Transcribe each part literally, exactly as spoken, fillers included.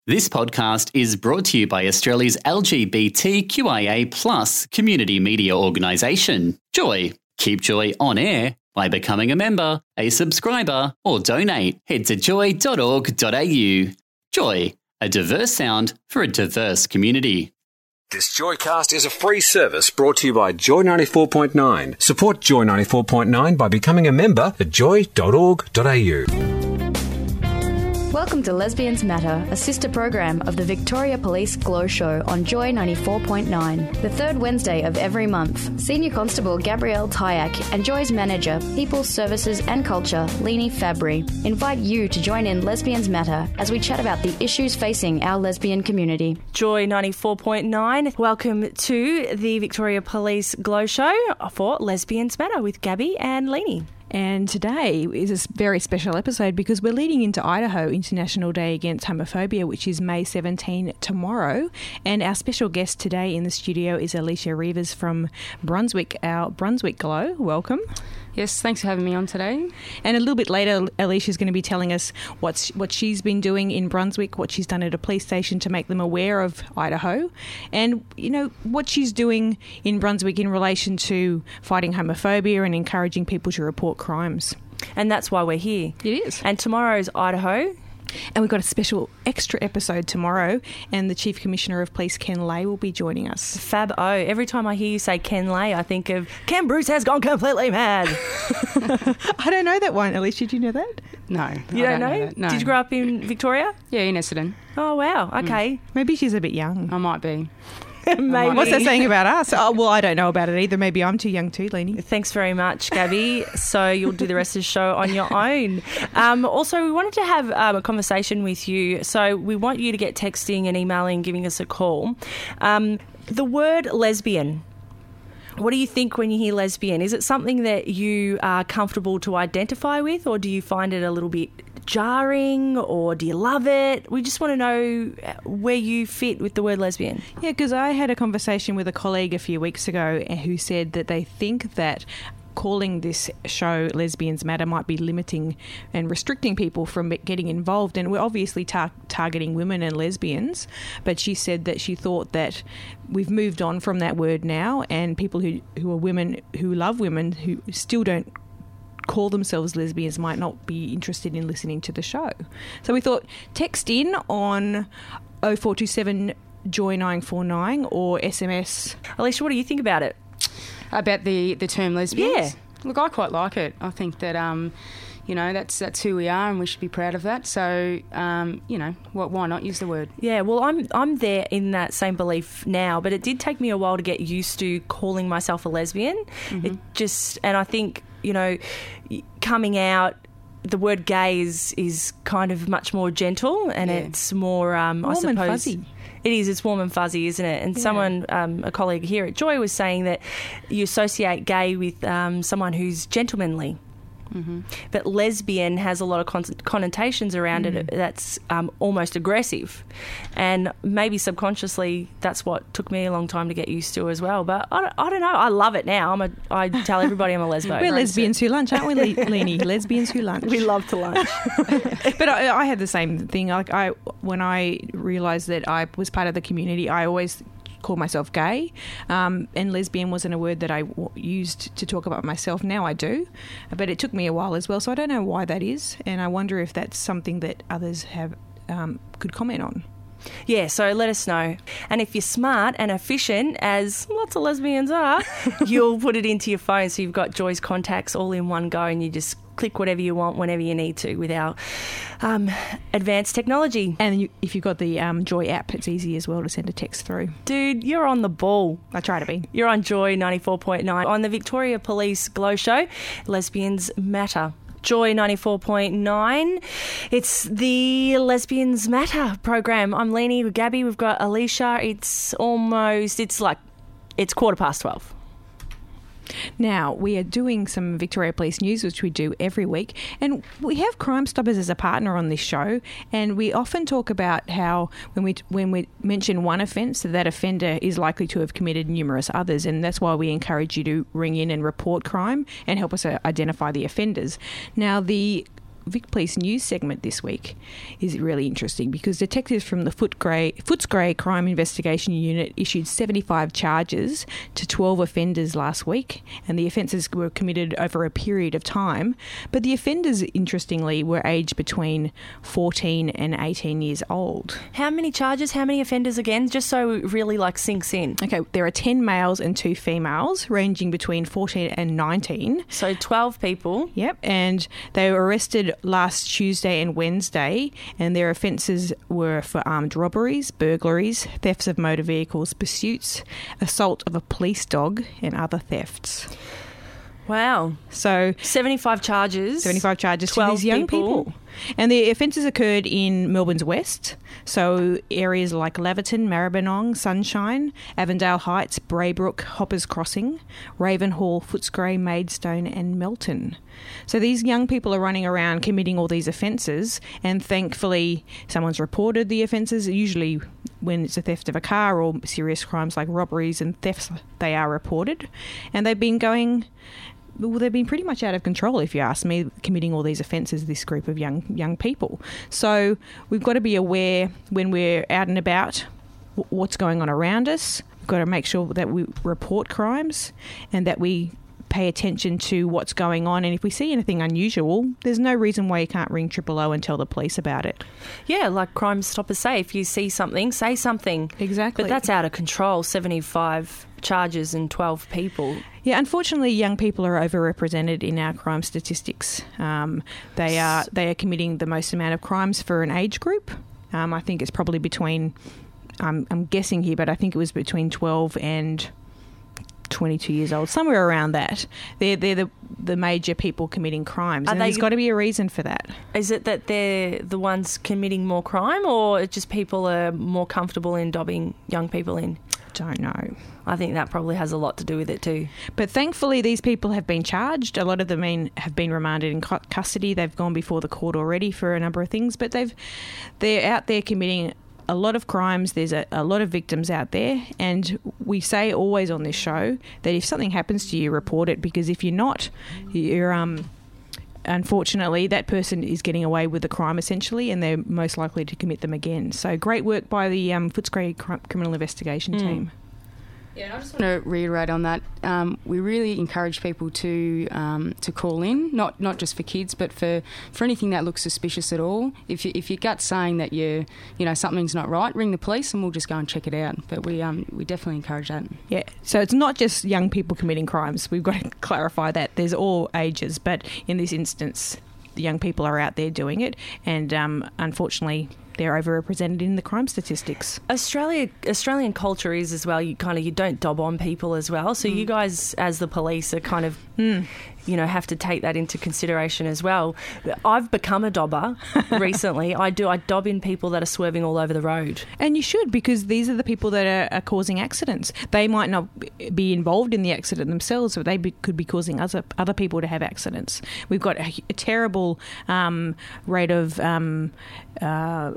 This podcast is brought to you by Australia's L G B T Q I A plus community media organisation, Joy. Keep Joy on air by becoming a member, a subscriber, or donate. Head to joy dot org dot a u. Joy, a diverse sound for a diverse community. This Joycast is a free service brought to you by Joy ninety-four point nine. Support Joy ninety-four point nine by becoming a member at joy dot org dot a u. Welcome to Lesbians Matter, a sister program of the Victoria Police Glow Show on Joy ninety-four point nine. The third Wednesday of every month, Senior Constable Gabrielle Tyack and Joy's manager, People, Services and Culture, Leanie Fabry, invite you to join in Lesbians Matter as we chat about the issues facing our lesbian community. Joy ninety-four point nine, welcome to the Victoria Police Glow Show for Lesbians Matter with Gabby and Leanie. And today is a very special episode because we're leading into Idaho International Day Against Homophobia, which is May seventeenth tomorrow. And our special guest today in the studio is Alicia Rivas from Brunswick, our Brunswick Glow. Welcome. Yes, thanks for having me on today. And a little bit later, Alicia's going to be telling us what's, what she's been doing in Brunswick, what she's done at a police station to make them aware of Idaho, and, you know, what she's doing in Brunswick in relation to fighting homophobia and encouraging people to report crimes. And that's why we're here. It is. And tomorrow's Idaho. And we've got a special extra episode tomorrow, and the Chief Commissioner of Police, Ken Lay, will be joining us. Fab O. Every time I hear you say Ken Lay, I think of Ken Bruce has gone completely mad. I don't know that one. Alicia, do you know that? No. You I don't, don't know? know that. No. Did you grow up in Victoria? Yeah, in Essendon. Oh, wow. Okay. Mm. Maybe she's a bit young. I might be. Maybe. What's that saying about us? Oh, well, I don't know about it either. Maybe I'm too young too, Leanie. Thanks very much, Gabby. So you'll do the rest of the show on your own. Um, also, we wanted to have um, a conversation with you. So we want you to get texting and emailing, giving us a call. Um, the word lesbian. What do you think when you hear lesbian? Is it something that you are comfortable to identify with, or do you find it a little bit jarring, or do you love it? We just want to know where you fit with the word lesbian. Yeah, because I had a conversation with a colleague a few weeks ago who said that they think that calling this show Lesbians Matter might be limiting and restricting people from getting involved. And we're obviously tar- targeting women and lesbians, but she said that she thought that we've moved on from that word now, and people who, who are women, who love women, who still don't call themselves lesbians might not be interested in listening to the show. So we thought, text in on oh four two seven joy nine four nine or S M S. Alicia, what do you think about it? About the, the term lesbians? Yeah. Look, I quite like it. I think that, um, you know, that's that's who we are, and we should be proud of that. So, um, you know, what, why not use the word? Yeah, well, I'm I'm there in that same belief now, but it did take me a while to get used to calling myself a lesbian. Mm-hmm. It just, and I think, you know, coming out, the word gay is, is kind of much more gentle, and yeah. it's more, um, warm I suppose, and fuzzy. It is. It's warm and fuzzy, isn't it? And yeah. someone, um, a colleague here at Joy, was saying that you associate gay with um, someone who's gentlemanly. Mm-hmm. But lesbian has a lot of con- connotations around mm. it that's um, almost aggressive, and maybe subconsciously that's what took me a long time to get used to as well. But I, I don't know, I love it now. I'm a, I tell everybody I'm a lesbo. We're lesbians who lunch, aren't we, Le- Leanie? Lesbians who lunch. We love to lunch. But I, I had the same thing. Like I, when I realised that I was part of the community, I always call myself gay, um, and lesbian wasn't a word that I w- used to talk about myself. Now I do, but it took me a while as well, so I don't know why that is, and I wonder if that's something that others have um, could comment on. Yeah, so let us know. And if you're smart and efficient, as lots of lesbians are, you'll put it into your phone so you've got Joy's contacts all in one go, and you just click whatever you want whenever you need to with our um, advanced technology. And you, if you've got the um, Joy app, it's easy as well to send a text through. Dude, you're on the ball. I try to be. You're on Joy ninety-four point nine on the Victoria Police Glow Show, Lesbians Matter. Joy ninety-four point nine. It's the Lesbians Matter program. I'm Leanie with Gabby. We've got Alicia. It's almost, it's like, it's quarter past twelve. Now, we are doing some Victoria Police News, which we do every week, and we have Crime Stoppers as a partner on this show, and we often talk about how when we when we mention one offence, that offender is likely to have committed numerous others, and that's why we encourage you to ring in and report crime and help us identify the offenders. Now, the Vic Police news segment this week is really interesting because detectives from the Footscray, Footscray Crime Investigation Unit issued seventy-five charges to twelve offenders last week, and the offences were committed over a period of time. But the offenders, interestingly, were aged between fourteen and eighteen years old. How many charges, how many offenders again, just so it really like sinks in? Okay, there are ten males and two females, ranging between fourteen and nineteen. So twelve people. Yep, and they were arrested last Tuesday and Wednesday, and their offences were for armed robberies, burglaries, thefts of motor vehicles, pursuits, assault of a police dog, and other thefts. Wow. So seventy-five charges. seventy-five charges to these young people. people. And the offences occurred in Melbourne's west, so areas like Laverton, Maribyrnong, Sunshine, Avondale Heights, Braybrook, Hoppers Crossing, Ravenhall, Footscray, Maidstone and Melton. So these young people are running around committing all these offences, and thankfully someone's reported the offences. Usually when it's a theft of a car or serious crimes like robberies and thefts, they are reported. And they've been going... Well, they've been pretty much out of control, if you ask me, committing all these offences, this group of young young people. So we've got to be aware when we're out and about w- what's going on around us. We've got to make sure that we report crimes and that we pay attention to what's going on. And if we see anything unusual, there's no reason why you can't ring triple O and tell the police about it. Yeah, like Crime Stoppers say, if you see something, say something. Exactly. But that's out of control, seventy-five charges and twelve people. Yeah, unfortunately, young people are overrepresented in our crime statistics. Um, they are they are committing the most amount of crimes for an age group. Um, I think it's probably between, um, I'm guessing here, but I think it was between twelve and twenty-two years old, somewhere around that. They're they're the the major people committing crimes, Are and they, there's got to be a reason for that. Is it that they're the ones committing more crime, or it's just people are more comfortable in dobbing young people in? Don't know. I think that probably has a lot to do with it too. But thankfully, these people have been charged. A lot of them in, have been remanded in cu- custody. They've gone before the court already for a number of things, but they've they're out there committing a lot of crimes. There's a, a lot of victims out there, and we say always on this show that if something happens to you, report it, because if you're not, you're um. unfortunately, that person is getting away with the crime essentially, and they're most likely to commit them again. So great work by the um, Footscray cr- Criminal Investigation mm. team. Yeah, and I just want to reiterate on that. Um, we really encourage people to um, to call in, not not just for kids, but for, for anything that looks suspicious at all. If you, if your gut's saying that you you know something's not right, ring the police and we'll just go and check it out. But we um we definitely encourage that. Yeah, so it's not just young people committing crimes. We've got to clarify that. There's all ages, but in this instance, the young people are out there doing it, and um, unfortunately, they're overrepresented in the crime statistics. Australia, Australian culture is as well. You kind of you don't dob on people as well. So mm. you guys, as the police, are kind of mm. you know have to take that into consideration as well. I've become a dobber recently. I do. I dob in people that are swerving all over the road. And you should, because these are the people that are, are causing accidents. They might not be involved in the accident themselves, but they be, could be causing other other people to have accidents. We've got a, a terrible um, rate of um, uh,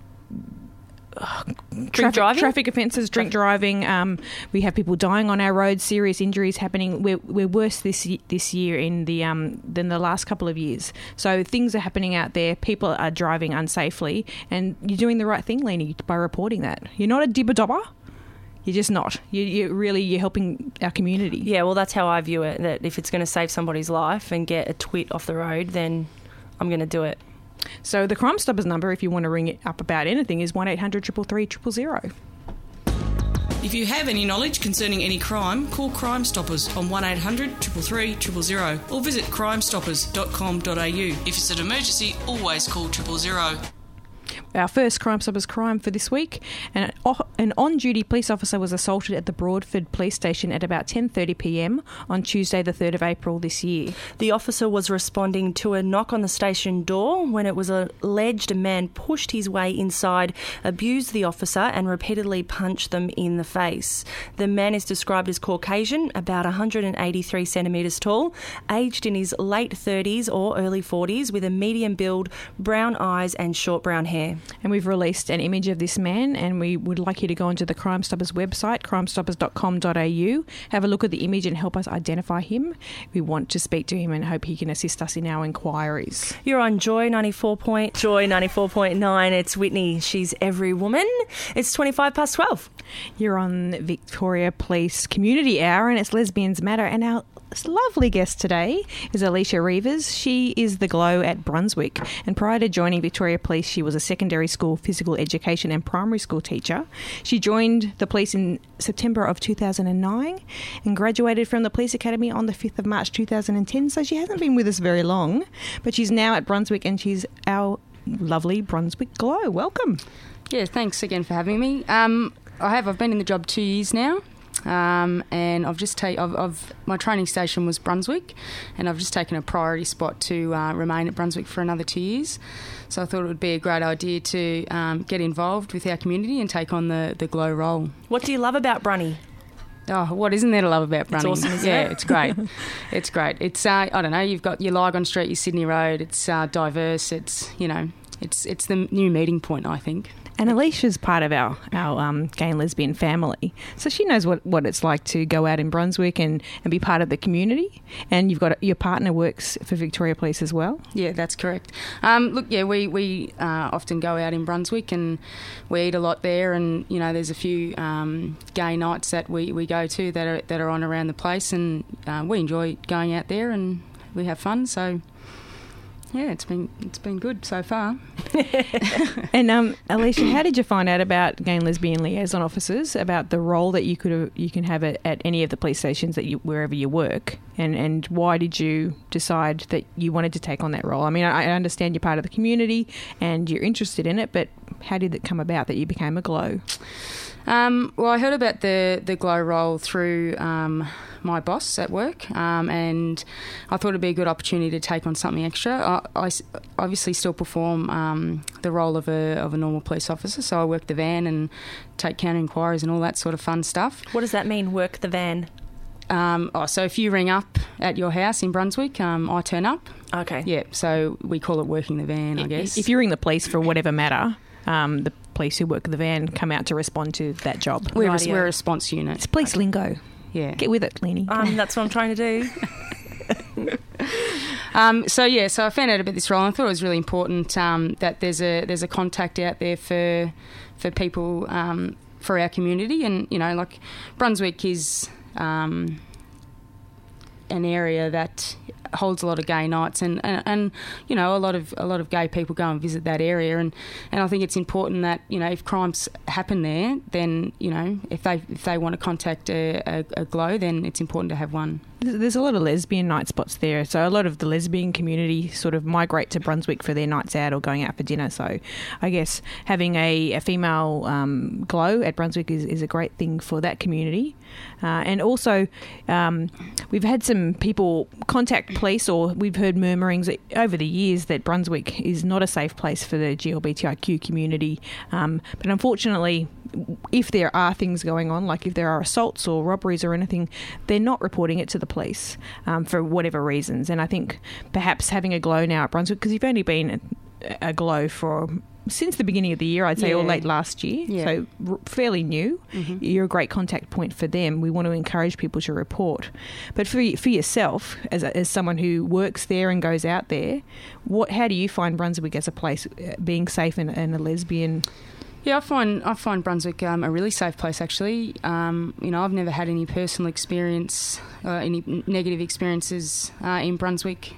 Drink traffic, driving? traffic offences, drink driving. Um, we have people dying on our roads, serious injuries happening. We're, we're worse this this year in the um, than the last couple of years. So things are happening out there. People are driving unsafely, and you're doing the right thing, Leni, by reporting that. You're not a dibber-dobber. You're just not. You, you really, you're helping our community. Yeah, well, that's how I view it. That if it's going to save somebody's life and get a twit off the road, then I'm going to do it. So the Crime Stoppers number, if you want to ring it up about anything, is one eight hundred three three three zero zero. If you have any knowledge concerning any crime, call Crime Stoppers on one eight hundred three three three zero zero or visit crime stoppers dot com dot a u. If it's an emergency, always call triple zero. Our first Crime Stoppers crime for this week. An, an on-duty police officer was assaulted at the Broadford Police Station at about ten thirty p m on Tuesday the third of April this year. The officer was responding to a knock on the station door when it was alleged a man pushed his way inside, abused the officer and repeatedly punched them in the face. The man is described as Caucasian, about one hundred eighty-three centimetres tall, aged in his late thirties or early forties, with a medium build, brown eyes and short brown hair. And we've released an image of this man, and we would like you to go onto the Crime Stoppers website, crime stoppers dot com dot a u, have a look at the image and help us identify him. We want to speak to him and hope he can assist us in our inquiries. You're on Joy ninety-four point Joy ninety-four point nine. It's Whitney. She's every woman. It's twenty-five past twelve. You're on Victoria Police Community Hour, and it's Lesbians Matter, and our lovely guest today is Alicia Reevers. She is the Glow at Brunswick, and prior to joining Victoria Police, she was a secondary school physical education and primary school teacher. She joined the police in September of two thousand nine and graduated from the Police Academy on the fifth of March two thousand ten, so she hasn't been with us very long, but she's now at Brunswick and she's our lovely Brunswick Glow. Welcome. Yeah, thanks again for having me. Um, I have. I've been in the job two years now. Um, and I've just taken, I've, I've, my training station was Brunswick, and I've just taken a priority spot to uh, remain at Brunswick for another two years. So I thought it would be a great idea to um, get involved with our community and take on the, the Glow role. What do you love about Brunny? Oh, what isn't there to love about Brunny? It's awesome, isn't yeah, it? it's great. It's great. It's, uh, I don't know, you've got your Lygon Street, your Sydney Road, it's uh, diverse, it's, you know, it's, it's the new meeting point, I think. And Alicia's part of our, our um, gay and lesbian family, so she knows what, what it's like to go out in Brunswick and, and be part of the community. And you've got your partner works for Victoria Police as well. Yeah, that's correct. Um, look, yeah, we we uh, often go out in Brunswick and we eat a lot there, and you know, there's a few um, gay nights that we, we go to that are that are on around the place, and uh, we enjoy going out there and we have fun. So. Yeah, it's been it's been good so far. And um, Alicia, how did you find out about gay and lesbian liaison officers, about the role that you could you can have at, at any of the police stations that you wherever you work, and, and why did you decide that you wanted to take on that role? I mean, I, I understand you're part of the community and you're interested in it, but how did it come about that you became a Glow? Um, well, I heard about the, the Glow role through um, my boss at work, um, and I thought it'd be a good opportunity to take on something extra. I, I obviously still perform um, the role of a of a normal police officer, so I work the van and take counter inquiries and all that sort of fun stuff. What does that mean, work the van? Um, oh, so if you ring up at your house in Brunswick, um, I turn up. Okay. Yeah, so we call it working the van, I guess. If you ring the police for whatever matter, um, the police who work the van come out to respond to that job. We're, a, we're a response unit. It's police lingo. Yeah. Get with it, Leanie. Um, that's what I'm trying to do. um, so, yeah, so I found out about this role and I thought it was really important um, that there's a there's a contact out there for for people, um, for our community. And, you know, like Brunswick is um, an area that holds a lot of gay nights, and, and, and you know, a lot of a lot of gay people go and visit that area, and, and I think it's important that, you know, if crimes happen there, then, you know, if they if they want to contact a, a, a Glow, then it's important to have one. There's a lot of lesbian night spots there, so a lot of the lesbian community sort of migrate to Brunswick for their nights out or going out for dinner. So I guess having a, a female um, Glow at Brunswick is, is a great thing for that community. Uh, and also um, we've had some people contact police, or we've heard murmurings over the years that Brunswick is not a safe place for the G L B T I Q community. Um, but unfortunately, if there are things going on, like if there are assaults or robberies or anything, they're not reporting it to the police um, for whatever reasons. And I think perhaps having a Glow now at Brunswick, because you've only been a, a Glow for since the beginning of the year, I'd say, yeah. or late last year, yeah. so r- fairly new. Mm-hmm. You're a great contact point for them. We want to encourage people to report. But for for yourself, as a, as someone who works there and goes out there, what how do you find Brunswick as a place, uh, being safe and, and a lesbian? Yeah, I find I find Brunswick um, a really safe place, actually. Um, you know, I've never had any personal experience, uh, any negative experiences uh, in Brunswick.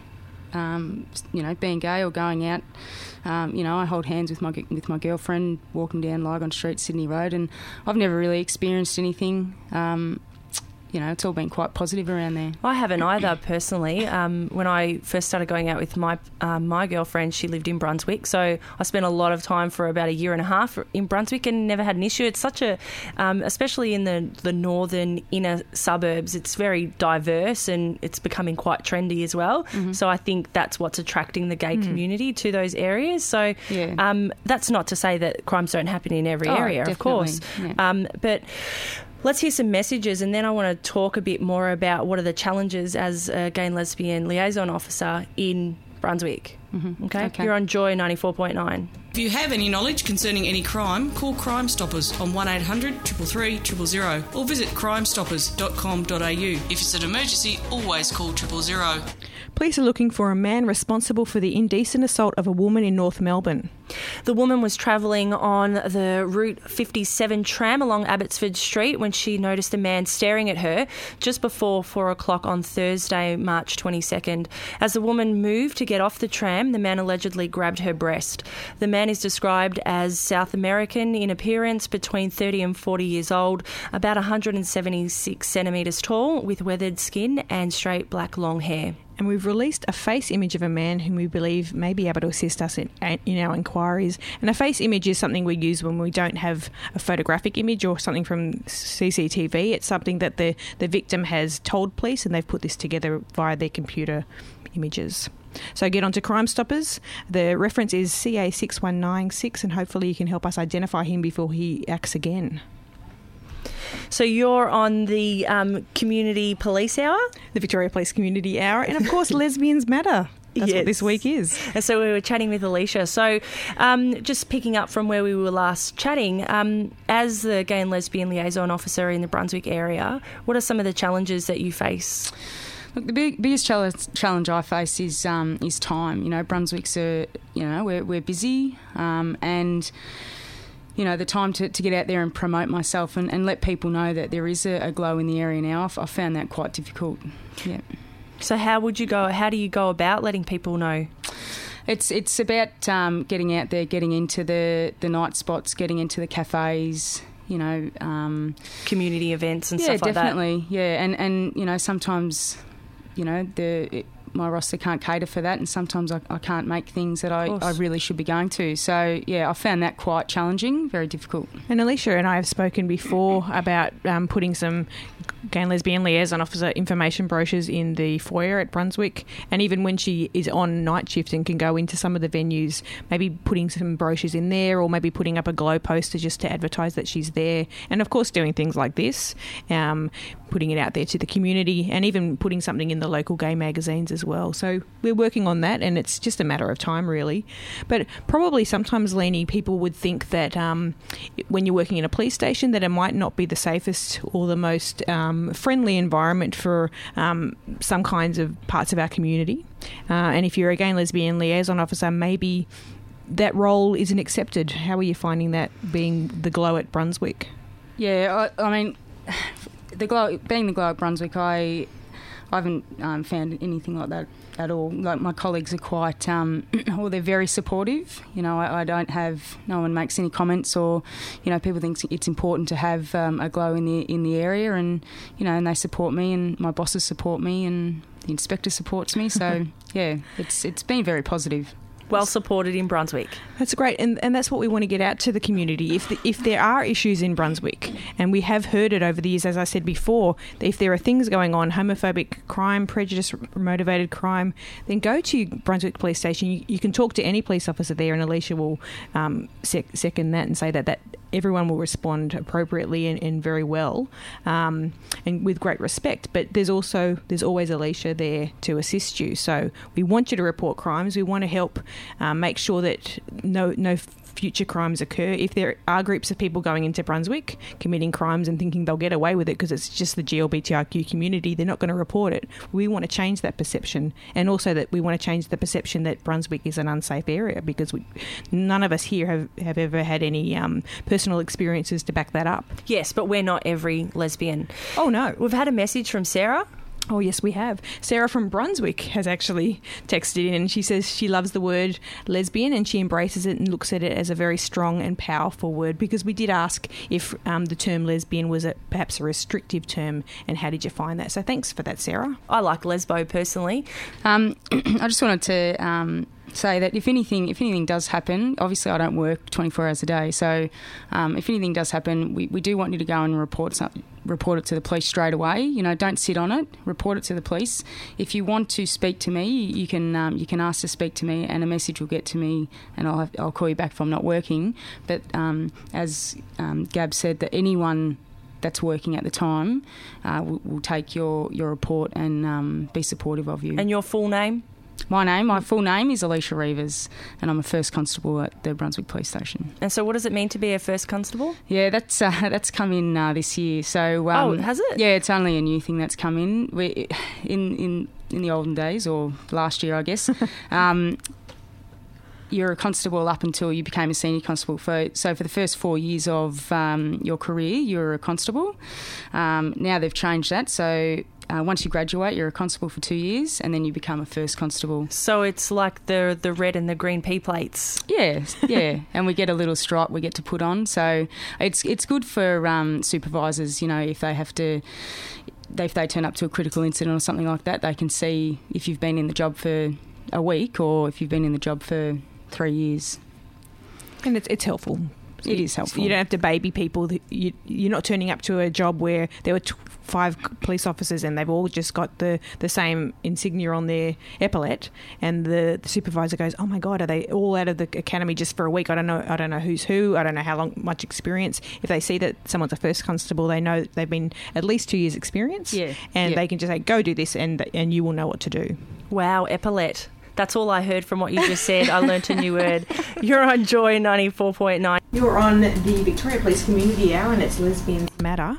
Um, you know, being gay or going out. Um, you know, I hold hands with my with my girlfriend walking down Lygon Street, Sydney Road, and I've never really experienced anything. Um, you know, it's all been quite positive around there. I haven't either, personally. Um, when I first started going out with my um, my girlfriend, she lived in Brunswick, so I spent a lot of time for about a year and a half in Brunswick and never had an issue. It's such a, um, especially in the, the northern inner suburbs, it's very diverse and it's becoming quite trendy as well. Mm-hmm. So I think that's what's attracting the gay mm. community to those areas. So yeah. um, that's not to say that crimes don't happen in every oh, area, definitely. of course. Yeah. Um, but... Let's hear some messages, and then I want to talk a bit more about what are the challenges as a gay and lesbian liaison officer in Brunswick. Mm-hmm. Okay? Okay. You're on Joy ninety-four point nine. If you have any knowledge concerning any crime, call Crime Stoppers on one eight hundred three three three zero zero or visit crime stoppers dot com dot a u. If it's an emergency, always call triple zero. Police are looking for a man responsible for the indecent assault of a woman in North Melbourne. The woman was travelling on the Route fifty-seven tram along Abbotsford Street when she noticed a man staring at her just before four o'clock on Thursday, March twenty-second. As the woman moved to get off the tram, the man allegedly grabbed her breast. The man is described as South American in appearance, between thirty and forty years old, about one hundred seventy-six centimetres tall, with weathered skin and straight black long hair. And we've released a face image of a man whom we believe may be able to assist us in, in our inquiries. And a face image is something we use when we don't have a photographic image or something from C C T V. It's something that the, the victim has told police, and they've put this together via their computer images. So get on to Crime Stoppers. The reference is C A six one nine six, and hopefully you can help us identify him before he acts again. So you're on the um, Community Police Hour? The Victoria Police Community Hour, and of course Lesbians Matter. That's yes. what this week is. And so we were chatting with Alicia. So um, just picking up from where we were last chatting, um, as the Gay and Lesbian Liaison Officer in the Brunswick area, what are some of the challenges that you face? Look, the big, biggest challenge, challenge I face is um, is time. You know, Brunswick's a, you know, we're we're busy, um, and you know, the time to, to get out there and promote myself and, and let people know that there is a, a glow in the area now. I've, I found that quite difficult. Yeah. So how would you go? How do you go about letting people know? It's it's about um, getting out there, getting into the, the night spots, getting into the cafes. You know, um, community events and yeah, stuff like that. Yeah, definitely. Yeah, and and you know, sometimes, you know, the it, my roster can't cater for that, and sometimes I, I can't make things that I, I really should be going to. So, yeah, I found that quite challenging, very difficult. And Alicia and I have spoken before about um, putting some Gay and Lesbian Liaison Officer information brochures in the foyer at Brunswick, and even when she is on night shift and can go into some of the venues, maybe putting some brochures in there, or maybe putting up a glow poster just to advertise that she's there. And, of course, doing things like this, um, putting it out there to the community, and even putting something in the local gay magazines as well. So we're working on that, and it's just a matter of time, really. But probably sometimes, Leni, people would think that um, when you're working in a police station, that it might not be the safest or the most um, friendly environment for um, some kinds of parts of our community. Uh, and if you're a gay and lesbian liaison officer, maybe that role isn't accepted. How are you finding that, being the glow at Brunswick? Yeah, I, I mean, the glow, being the glow at Brunswick, I... I haven't um, found anything like that at all. Like, my colleagues are quite, um, well, they're very supportive. You know, I, I don't have, no one makes any comments, or, you know, people think it's important to have um, a glow in the in the area, and, you know, and they support me, and my bosses support me, and the inspector supports me. So, yeah, it's it's been very positive. Well supported in Brunswick. That's great, and and that's what we want to get out to the community. If the, if there are issues in Brunswick, and we have heard it over the years, as I said before, that if there are things going on, homophobic crime, prejudice-motivated crime, then go to Brunswick Police Station. You, you can talk to any police officer there, and Alicia will um, sec- second that and say that, that everyone will respond appropriately and, and very well, um, and with great respect. But there's also there's always Alicia there to assist you. So we want you to report crimes. We want to help um, make sure that no no future crimes occur. If there are groups of people going into Brunswick committing crimes and thinking they'll get away with it because it's just the G L B T I Q community, they're not going to report it. We want to change that perception, and also that we want to change the perception that Brunswick is an unsafe area, because we, none of us here have, have ever had any um, personal experiences to back that up. Yes, but we're not every lesbian. Oh, no. We've had a message from Sarah. Oh, yes, we have. Sarah from Brunswick has actually texted in, and she says she loves the word lesbian, and she embraces it and looks at it as a very strong and powerful word, because we did ask if um, the term lesbian was a, perhaps a restrictive term, and how did you find that? So thanks for that, Sarah. I like lesbo personally. Um, I just wanted to... Um say that if anything if anything does happen, obviously I don't work twenty-four hours a day, so um, if anything does happen, we, we do want you to go and report some, report it to the police straight away. You know, don't sit on it, report it to the police. If you want to speak to me, you can um, you can ask to speak to me, and a message will get to me, and I'll have, I'll call you back if I'm not working. But um, as um, Gab said, that anyone that's working at the time uh, will, will take your, your report and um, be supportive of you. And your full name? My name, my full name is Alicia Reivers, and I'm a first constable at the Brunswick Police Station. And so what does it mean to be a first constable? Yeah, that's uh, that's come in uh, this year. So um, Oh, has it? Yeah, it's only a new thing that's come in. We, in in in the olden days, or last year, I guess. um, You're a constable up until you became a senior constable. For, so for the first four years of um, your career, you're a constable. Um, now they've changed that. So uh, once you graduate, you're a constable for two years, and then you become a first constable. So it's like the the red and the green P plates. Yeah, yeah. And we get a little stripe we get to put on. So it's it's good for um, supervisors, you know, if they have to... If they turn up to a critical incident or something like that, they can see if you've been in the job for a week or if you've been in the job for three years. And it's, it's helpful. It is helpful. You don't have to baby people. You, you're not turning up to a job where there were t- five police officers and they've all just got the, the same insignia on their epaulette, and the, the supervisor goes, "Oh my God, are they all out of the academy just for a week? I don't know. I don't know who's who. I don't know how long, much experience." If they see that someone's a first constable, they know they've been at least two years' experience, yeah, and yeah. they can just say, "Go do this," and and you will know what to do. Wow, epaulette. That's all I heard from what you just said. I learnt a new word. You're on Joy ninety-four point nine. You're on the Victoria Police Community Hour, and it's Lesbians Matter.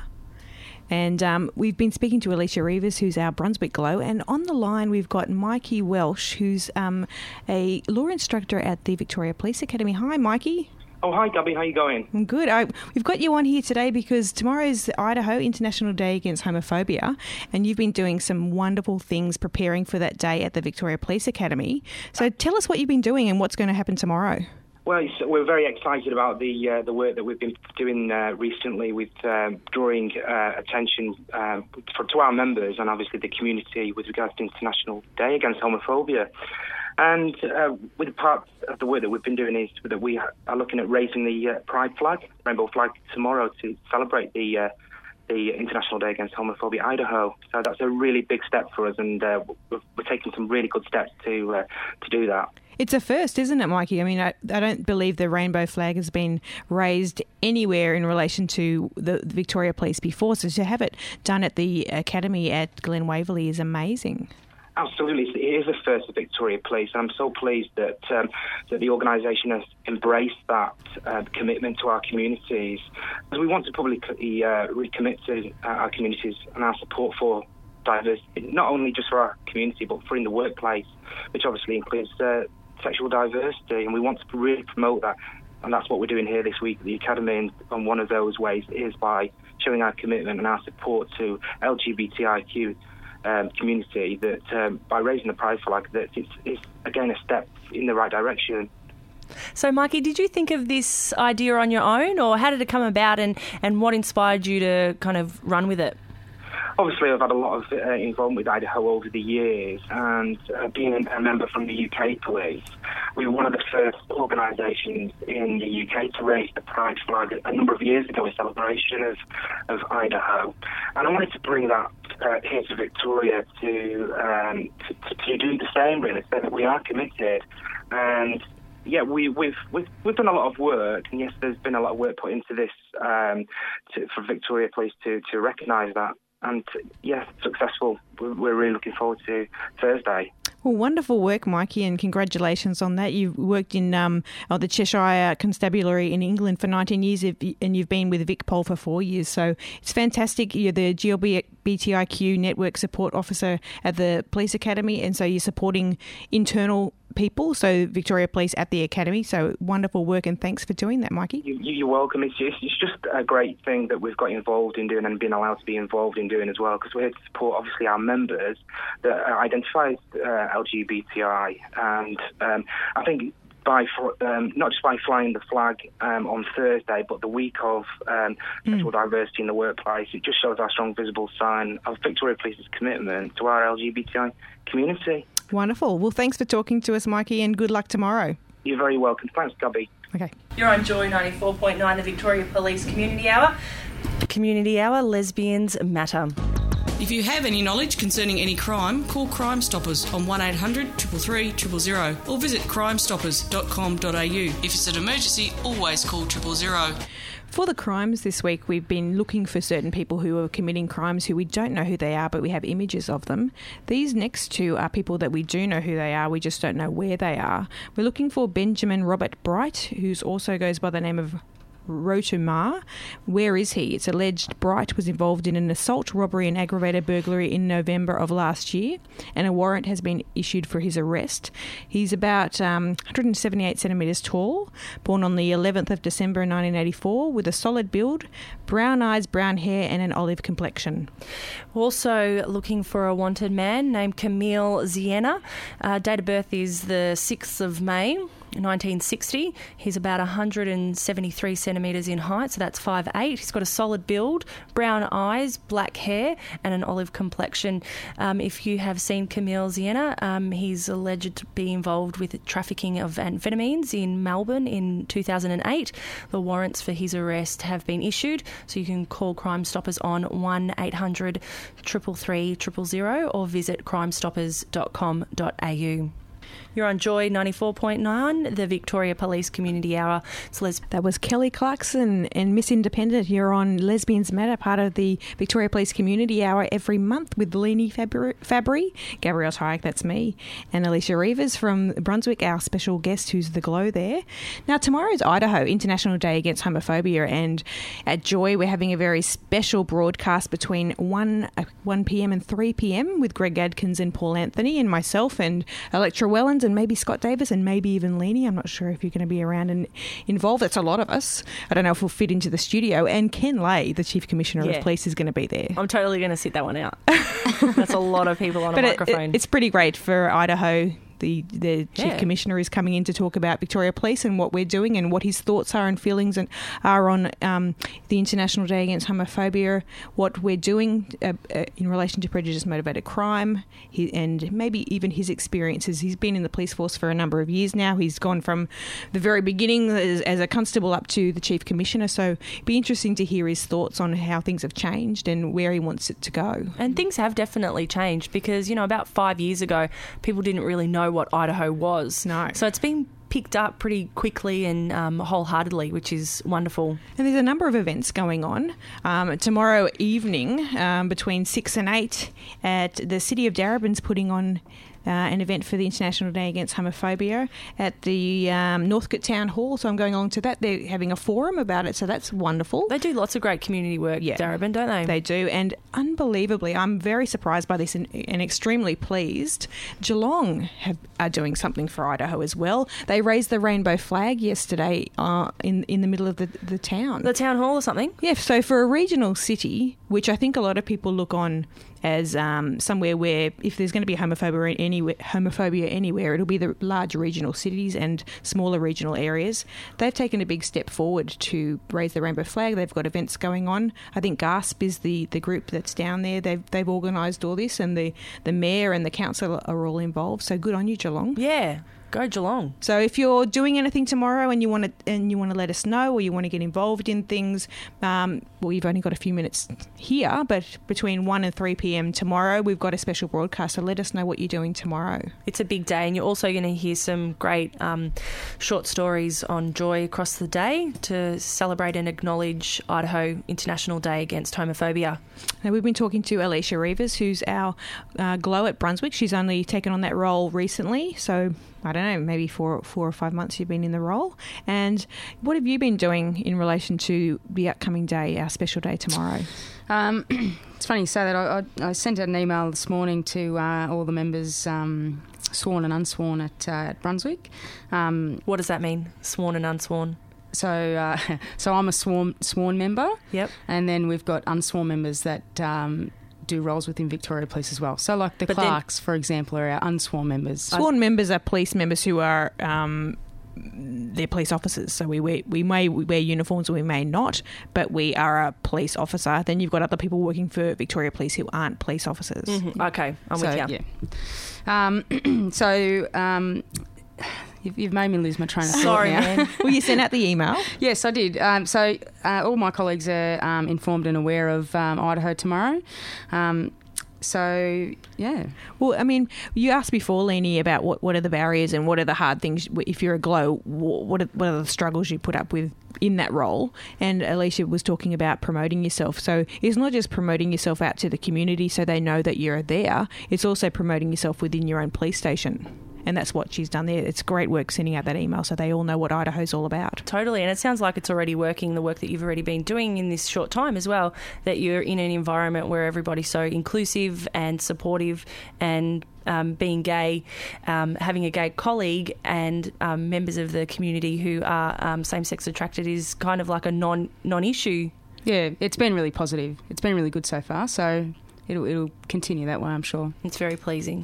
And um, we've been speaking to Alicia Reivers, who's our Brunswick Glow, and on the line we've got Mikey Welsh, who's um, a law instructor at the Victoria Police Academy. Hi, Mikey. Oh, hi, Gabby. How you going? I'm good. I, we've got you on here today because tomorrow's Idaho International Day Against Homophobia, and you've been doing some wonderful things preparing for that day at the Victoria Police Academy. So tell us what you've been doing and what's going to happen tomorrow. Well, it's, we're very excited about the uh, the work that we've been doing uh, recently with um, drawing uh, attention uh, for, to our members and obviously the community with regards to International Day Against Homophobia. And uh, with part of the work that we've been doing is that we are looking at raising the uh, pride flag, rainbow flag, tomorrow to celebrate the uh, the International Day Against Homophobia Idaho. So that's a really big step for us, and uh, we're, we're taking some really good steps to uh, to do that. It's a first, isn't it, Mikey? I mean, I, I don't believe the rainbow flag has been raised anywhere in relation to the, the Victoria Police before, so to have it done at the Academy at Glen Waverley is amazing. Absolutely. It is a first for Victoria Police, and I'm so pleased that um, that the organisation has embraced that uh, commitment to our communities. Because we want to publicly uh, recommit to uh, our communities and our support for diversity, not only just for our community, but for in the workplace, which obviously includes uh, sexual diversity, and we want to really promote that. And that's what we're doing here this week at the Academy, and, and one of those ways is by showing our commitment and our support to L G B T I Q Um, community, that um, by raising the pride flag, that it's, it's again a step in the right direction. So, Mikey, did you think of this idea on your own, or how did it come about, and, and what inspired you to kind of run with it? Obviously, I've had a lot of uh, involvement with Idaho over the years, and uh, being a member from the U K Police, we were one of the first organisations in the U K to raise the pride flag a number of years ago in celebration of, of Idaho. And I wanted to bring that uh, here to Victoria to, um, to, to do the same, really, so that we are committed. And yeah, we, we've we've we've done a lot of work, and yes, there's been a lot of work put into this um, to, for Victoria Police to to recognise that. And yeah, successful. We're really looking forward to Thursday. Well, wonderful work, Mikey, and congratulations on that. You've worked in um, oh, the Cheshire Constabulary in England for nineteen years, and you've been with VicPol for four years. So it's fantastic. You're the G L B T I Q Network Support Officer at the Police Academy, and so you're supporting internal people, so Victoria Police at the Academy. So wonderful work, and thanks for doing that, Mikey. You, you're welcome. It's just, it's just a great thing that we've got involved in doing and been allowed to be involved in doing as well, because we're here to support, obviously, our members that identify uh, L G B T I. And um, I think by um, not just by flying the flag um, on Thursday, but the week of um, mm. sexual diversity in the workplace, it just shows our strong visible sign of Victoria Police's commitment to our L G B T I community. Wonderful. Well, thanks for talking to us, Mikey, and good luck tomorrow. You're very welcome. Thanks, Gabby. Okay. You're on Joy ninety-four point nine, the Victoria Police Community Hour. Community Hour, Lesbians Matter. If you have any knowledge concerning any crime, call Crime Stoppers on one eight hundred three three three zero zero or visit crime stoppers dot com dot a u. If it's an emergency, always call triple zero. For the crimes this week, we've been looking for certain people who are committing crimes who we don't know who they are, but we have images of them. These next two are people that we do know who they are, we just don't know where they are. We're looking for Benjamin Robert Bright, who also goes by the name of Rotumar. Where is he? It's alleged Bright was involved in an assault, robbery and aggravated burglary in November of last year, and a warrant has been issued for his arrest. He's about um, one hundred seventy-eight centimetres tall, born on the eleventh of December nineteen eighty-four, with a solid build, brown eyes, brown hair and an olive complexion. Also looking for a wanted man named Camille Ziena. Uh, date of birth is the sixth of May nineteen sixty. He's about one hundred seventy-three centimetres in height, so that's five foot eight. He's got a solid build, brown eyes, black hair and an olive complexion. Um, if you have seen Camille Ziena, um, he's alleged to be involved with trafficking of amphetamines in Melbourne in two thousand eight. The warrants for his arrest have been issued, so you can call Crime Stoppers on one eight hundred, three three three, zero zero zero or visit crime stoppers dot com dot a u. You're on Joy ninety-four point nine, the Victoria Police Community Hour. It's Les- that was Kelly Clarkson and Miss Independent. You're on Lesbians Matter, part of the Victoria Police Community Hour every month with Leonie Fabry, Fabry Gabrielle Tyke, that's me, and Alicia Reevers from Brunswick, our special guest who's the glow there. Now, tomorrow's Idaho, International Day Against Homophobia, and at Joy we're having a very special broadcast between one p.m. and three p.m. with Greg Adkins and Paul Anthony and myself and Electra Wellens and maybe Scott Davis and maybe even Leonie. I'm not sure if you're going to be around and involved. That's a lot of us. I don't know if we'll fit into the studio. And Ken Lay, the Chief Commissioner yeah. of Police, is going to be there. I'm totally going to sit that one out. That's a lot of people on but a it, microphone. It, it's pretty great for Idaho. The, the Chief yeah. Commissioner is coming in to talk about Victoria Police and what we're doing and what his thoughts are and feelings and are on um, the International Day Against Homophobia, what we're doing uh, uh, in relation to prejudice-motivated crime, he, and maybe even his experiences. He's been in the police force for a number of years now. He's gone from the very beginning as, as a constable up to the Chief Commissioner, so it'd be interesting to hear his thoughts on how things have changed and where he wants it to go. And things have definitely changed because, you know, about five years ago, people didn't really know what Idaho was. No. So it's been picked up pretty quickly and um, wholeheartedly, which is wonderful. And there's a number of events going on. Um, tomorrow evening, um, between six and eight, at the City of Darebin's putting on Uh, an event for the International Day Against Homophobia at the um, Northcote Town Hall. So I'm going along to that. They're having a forum about it, so that's wonderful. They do lots of great community work, yeah. Darebin, don't they? They do, and unbelievably, I'm very surprised by this and, and extremely pleased. Geelong have, are doing something for Idaho as well. They raised the rainbow flag yesterday uh, in in the middle of the, the town. The town hall or something? Yeah, so for a regional city, which I think a lot of people look on as um, somewhere where if there's going to be homophobia anywhere, homophobia anywhere, it'll be the large regional cities and smaller regional areas. They've taken a big step forward to raise the rainbow flag. They've got events going on. I think GASP is the, the group that's down there. They've they've organised all this, and the, the mayor and the council are all involved. So good on you, Geelong. Yeah. Go Geelong. So if you're doing anything tomorrow and you want to and you want to let us know, or you want to get involved in things, um, well, you've only got a few minutes here, but between one and three p.m. tomorrow, we've got a special broadcast. So let us know what you're doing tomorrow. It's a big day, and you're also going to hear some great um, short stories on Joy across the day to celebrate and acknowledge Idaho International Day Against Homophobia. Now, we've been talking to Alicia Reevers, who's our uh, glow at Brunswick. She's only taken on that role recently, so I don't know, maybe four, four or five months you've been in the role. And what have you been doing in relation to the upcoming day, our special day tomorrow? Um, it's funny you say that. I, I, I sent out an email this morning to uh, all the members, um, sworn and unsworn, at, uh, at Brunswick. Um, what does that mean, sworn and unsworn? So, uh, so I'm a sworn sworn member. Yep. And then we've got unsworn members that Um, do roles within Victoria Police as well. So like the but clerks, then, for example, are our unsworn members. Sworn uh, members are police members who are um, they're police officers. So we wear, we may wear uniforms or we may not, but we are a police officer. Then you've got other people working for Victoria Police who aren't police officers. Mm-hmm. Okay, I'm so, with you. Yeah. Um, so... Um, You've, you've made me lose my train of thought. Sorry, now. man. Well, you sent out the email. Yes, I did. Um, so uh, all my colleagues are um, informed and aware of um, Idaho tomorrow. Um, So, yeah. Well, I mean, you asked before, Leanie, about what, what are the barriers and what are the hard things if you're a Glow, what are, what are the struggles you put up with in that role? And Alicia was talking about promoting yourself. So it's not just promoting yourself out to the community so they know that you're there, it's also promoting yourself within your own police station. And that's what she's done there. It's great work sending out that email so they all know what Idaho's all about. Totally. And it sounds like it's already working, the work that you've already been doing in this short time as well, that you're in an environment where everybody's so inclusive and supportive and um, being gay, um, having a gay colleague and um, members of the community who are um, same-sex attracted is kind of like a non, non-issue. Yeah, it's been really positive. It's been really good so far, so it'll, it'll continue that way, I'm sure. It's very pleasing.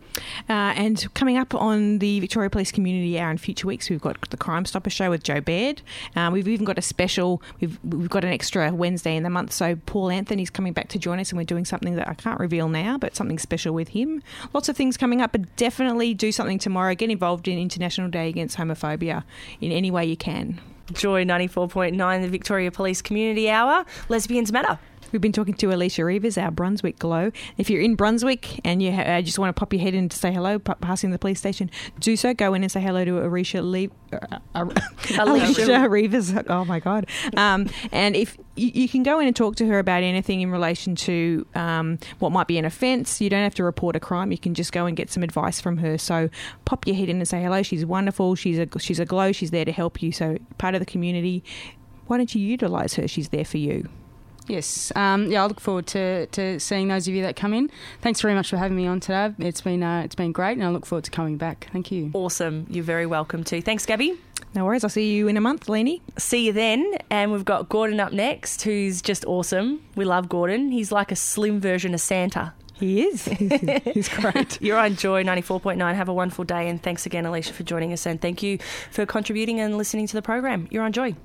Uh, and coming up on the Victoria Police Community Hour in future weeks, we've got the Crime Stopper show with Joe Baird. Um, we've even got a special, we've we've got an extra Wednesday in the month, so Paul Anthony's coming back to join us and we're doing something that I can't reveal now, but something special with him. Lots of things coming up, but definitely do something tomorrow. Get involved in International Day Against Homophobia in any way you can. Joy ninety-four point nine, the Victoria Police Community Hour. Lesbians Matter. We've been talking to Alicia Reavers, our Brunswick Glow. If you're in Brunswick and you ha- just want to pop your head in to say hello, p- passing the police station, do so. Go in and say hello to Alicia Le- uh, uh, Alicia Reavers. Oh, my God. Um, and if you, you can go in and talk to her about anything in relation to um, what might be an offence. You don't have to report a crime. You can just go and get some advice from her. So pop your head in and say hello. She's wonderful. She's a, she's a Glow. She's there to help you. So part of the community. Why don't you utilise her? She's there for you. Yes, um, yeah, I look forward to, to seeing those of you that come in. Thanks very much for having me on today. It's been uh, it's been great, and I look forward to coming back. Thank you. Awesome. You're very welcome too. Thanks, Gabby. No worries. I'll see you in a month, Leanie. See you then. And we've got Gordon up next, who's just awesome. We love Gordon. He's like a slim version of Santa. He is. He's great. You're on Joy ninety-four point nine. Have a wonderful day, and thanks again, Alicia, for joining us, and thank you for contributing and listening to the program. You're on Joy.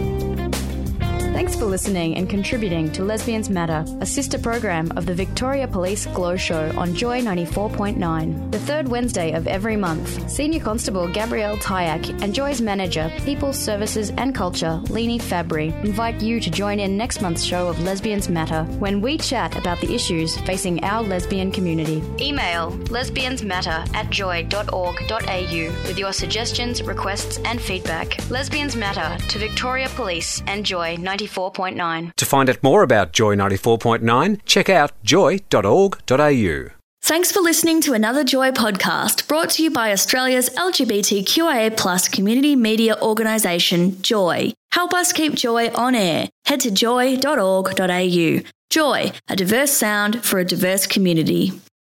Thanks for listening and contributing to Lesbians Matter, a sister program of the Victoria Police Glow Show on Joy ninety-four point nine. The third Wednesday of every month, Senior Constable Gabrielle Tyak and Joy's manager, People Services and Culture, Leanie Fabry, invite you to join in next month's show of Lesbians Matter when we chat about the issues facing our lesbian community. Email lesbiansmatter at joy dot org dot a u with your suggestions, requests and feedback. Lesbians Matter to Victoria Police and Joy ninety-four point nine. To find out more about Joy ninety-four point nine, check out joy dot org dot a u. Thanks for listening to another Joy podcast brought to you by Australia's L G B T Q I A plus community media organisation, Joy. Help us keep Joy on air. Head to joy dot org dot a u. Joy, a diverse sound for a diverse community.